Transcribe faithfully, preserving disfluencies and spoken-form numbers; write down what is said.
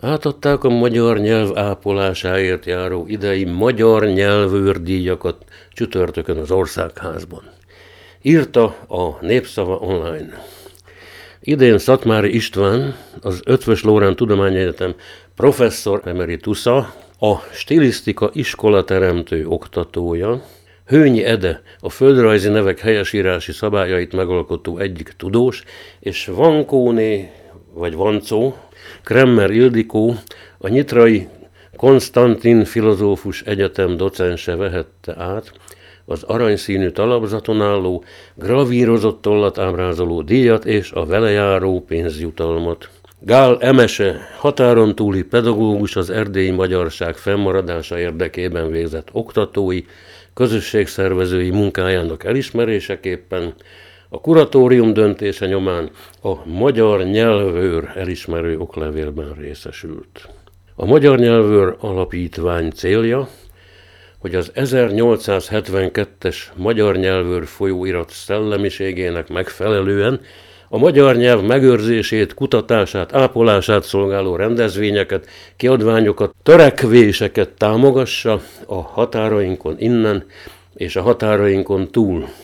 Átadták a magyar nyelv ápolásáért járó idei magyar nyelvőrdíjakat csütörtökön az Országházban. Írta a Népszava online. Idén Szatmári István, az Eötvös Loránd Tudományegyetem professzor emeritusa, a stilisztika iskolateremtő oktatója, Hőnyi Ede, a földrajzi nevek helyesírási szabályait megalkotó egyik tudós, és Vankóné, vagy Vancó, Kremmer Ildikó, a nyitrai Konstantin Filozófus Egyetem docense vehette át az aranyszínű talapzaton álló, gravírozott tollat ábrázoló díjat és a vele járó pénzjutalmat. Gál Emese, határon túli pedagógus, az erdélyi magyarság fennmaradása érdekében végzett oktatói, közösségszervezői munkájának elismeréseképpen a kuratórium döntése nyomán a magyar nyelvőr elismerő oklevélben részesült. A Magyar Nyelvőr Alapítvány célja, hogy az ezernyolcszázhetvenkettes Magyar Nyelvőr folyóirat szellemiségének megfelelően a magyar nyelv megőrzését, kutatását, ápolását szolgáló rendezvényeket, kiadványokat, törekvéseket támogassa a határainkon innen és a határainkon túl.